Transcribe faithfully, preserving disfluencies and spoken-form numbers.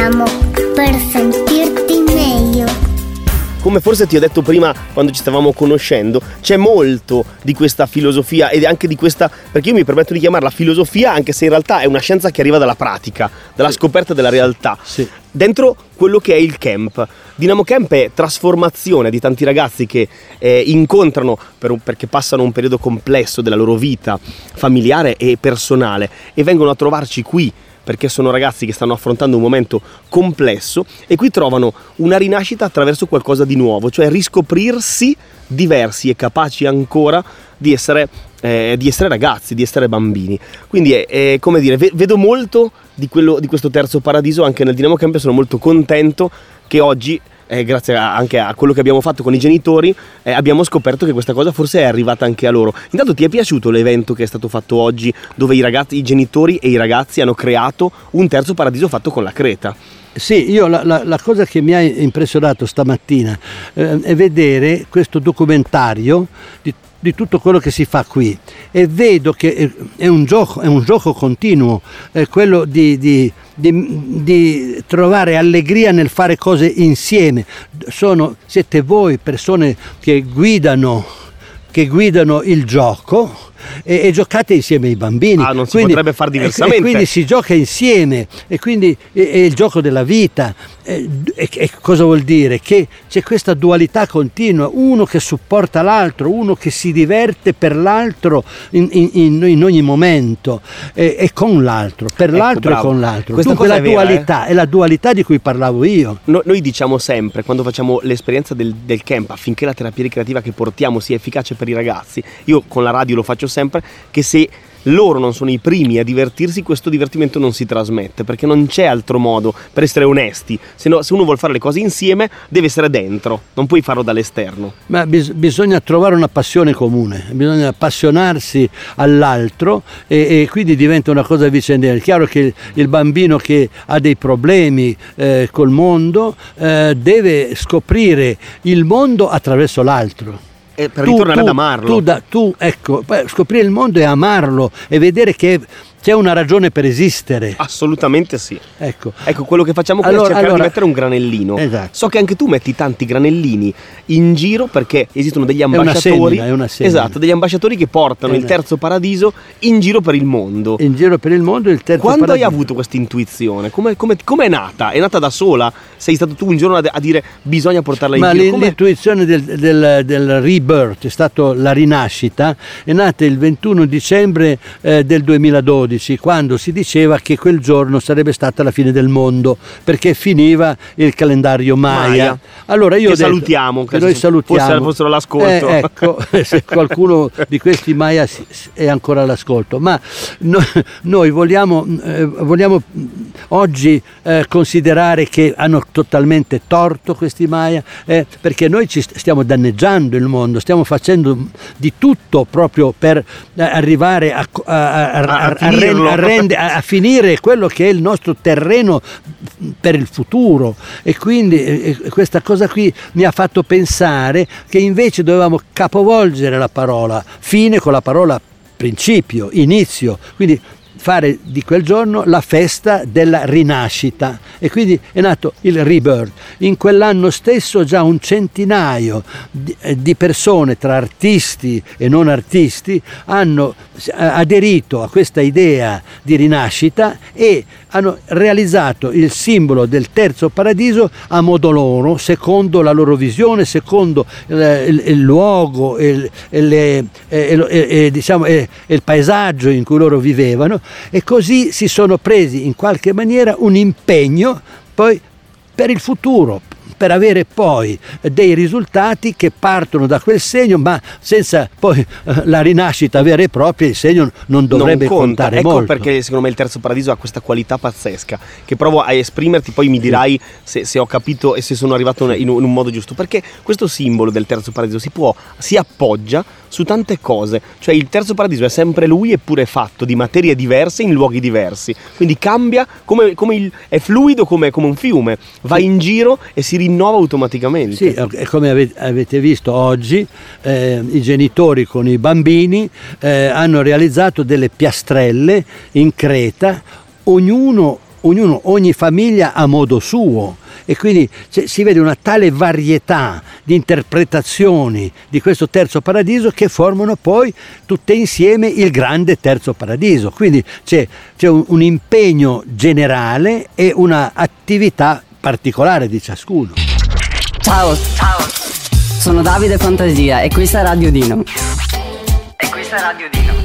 chiamo per sentirti meglio. Come forse ti ho detto prima quando ci stavamo conoscendo, c'è molto di questa filosofia ed anche di questa, perché io mi permetto di chiamarla filosofia anche se in realtà è una scienza che arriva dalla pratica, dalla scoperta della realtà. Sì. Dentro quello che è il camp. Dynamo Camp è trasformazione di tanti ragazzi che eh, incontrano per un, perché passano un periodo complesso della loro vita familiare e personale e vengono a trovarci qui perché sono ragazzi che stanno affrontando un momento complesso e qui trovano una rinascita attraverso qualcosa di nuovo, cioè riscoprirsi diversi e capaci ancora di essere, eh, di essere ragazzi, di essere bambini. Quindi è, è come dire, vedo molto di, quello, di questo terzo paradiso anche nel Dynamo Camp e sono molto contento che oggi, eh, grazie a, anche a quello che abbiamo fatto con i genitori, eh, abbiamo scoperto che questa cosa forse è arrivata anche a loro. Intanto ti è piaciuto l'evento che è stato fatto oggi, dove i ragazzi, i genitori e i ragazzi hanno creato un terzo paradiso fatto con la creta? Sì, io la, la, la cosa che mi ha impressionato stamattina eh, è vedere questo documentario di di tutto quello che si fa qui e vedo che è un gioco, è un gioco continuo, è quello di, di, di, di trovare allegria nel fare cose insieme. Sono, siete voi persone che guidano, che guidano il gioco e, e giocate insieme ai bambini. Ah, non si quindi, potrebbe far diversamente. E quindi si gioca insieme e quindi è, è il gioco della vita. E, e, e cosa vuol dire? Che c'è questa dualità continua, uno che supporta l'altro, uno che si diverte per l'altro in, in, in ogni momento e, e con l'altro, per ecco, l'altro bravo. E con l'altro. Questa Dunque cosa la è vera, dualità, eh? è la dualità di cui parlavo io. No, noi diciamo sempre, quando facciamo l'esperienza del, del camp, affinché la terapia ricreativa che portiamo sia efficace per i ragazzi, io con la radio lo faccio sempre, che se loro non sono i primi a divertirsi, questo divertimento non si trasmette, perché non c'è altro modo per essere onesti. Se, no, se uno vuole fare le cose insieme deve essere dentro, non puoi farlo dall'esterno. Ma bis- bisogna trovare una passione comune, bisogna appassionarsi all'altro e, e quindi diventa una cosa vicenda. È chiaro che il, il bambino che ha dei problemi eh, col mondo eh, deve scoprire il mondo attraverso l'altro. E per tu, ritornare tu, ad amarlo. Tu, da, tu, ecco, scoprire il mondo e amarlo e vedere che c'è una ragione per esistere. Assolutamente sì. Ecco, ecco quello che facciamo qui allora, è cercare allora, di mettere un granellino. Esatto. So che anche tu metti tanti granellini in giro perché esistono degli È una ambasciatori. semina, è una semina. Esatto, degli ambasciatori che portano Esatto. il terzo paradiso in giro per il mondo. In giro per il mondo il terzo Quando paradiso. hai avuto questa intuizione? Come, come, come è nata? È nata da sola? Sei stato tu un giorno a, a dire bisogna portarla in Ma giro? l- Come... l'intuizione del, del, del rebirth, è stato la rinascita, è nata il ventuno dicembre eh, del duemiladodici, quando si diceva che quel giorno sarebbe stata la fine del mondo, perché finiva il calendario Maya. Maya. Allora io che ho detto, salutiamo, che noi salutiamo. Forse fossero all'ascolto. Eh, ecco, se qualcuno di questi Maya è ancora all'ascolto, ma no, noi vogliamo, eh, vogliamo oggi eh, considerare che hanno totalmente torto questi Maya, eh, perché noi ci stiamo danneggiando il mondo, stiamo facendo di tutto proprio per eh, arrivare a, a, a, a, a, a, rend, a, rend, a, a finire quello che è il nostro terreno per il futuro, e quindi eh, questa cosa qui mi ha fatto pensare che invece dovevamo capovolgere la parola fine con la parola principio, inizio, quindi fare di quel giorno la festa della rinascita, e quindi è nato il rebirth. In quell'anno stesso già un centinaio di, di persone, tra artisti e non artisti, hanno aderito a questa idea di rinascita e hanno realizzato il simbolo del terzo paradiso a modo loro, secondo la loro visione, secondo il, il, il luogo e il, e, e, e, diciamo, e, e il paesaggio in cui loro vivevano, e così si sono presi in qualche maniera un impegno poi per il futuro, per avere poi dei risultati che partono da quel segno, ma senza poi eh, la rinascita vera e propria il segno non dovrebbe non conta. contare ecco molto. Perché secondo me il terzo paradiso ha questa qualità pazzesca che provo a esprimerti, poi mi dirai se, se ho capito e se sono arrivato in un, in un modo giusto, perché questo simbolo del terzo paradiso si può si appoggia su tante cose, cioè il terzo paradiso è sempre lui, eppure è fatto di materie diverse in luoghi diversi, quindi cambia come, come il, è fluido come, come un fiume, va sì. in giro e si rinnova automaticamente. Sì, e come avete visto oggi eh, i genitori con i bambini eh, hanno realizzato delle piastrelle in creta, ognuno ognuno, ogni famiglia a modo suo, e quindi cioè, si vede una tale varietà di interpretazioni di questo terzo paradiso che formano poi tutte insieme il grande terzo paradiso. Quindi c'è, c'è un, un impegno generale e una attività particolare di ciascuno. Ciao, ciao, sono Davide Fantasia e questa è Radio Dino. E questa è Radio Dino.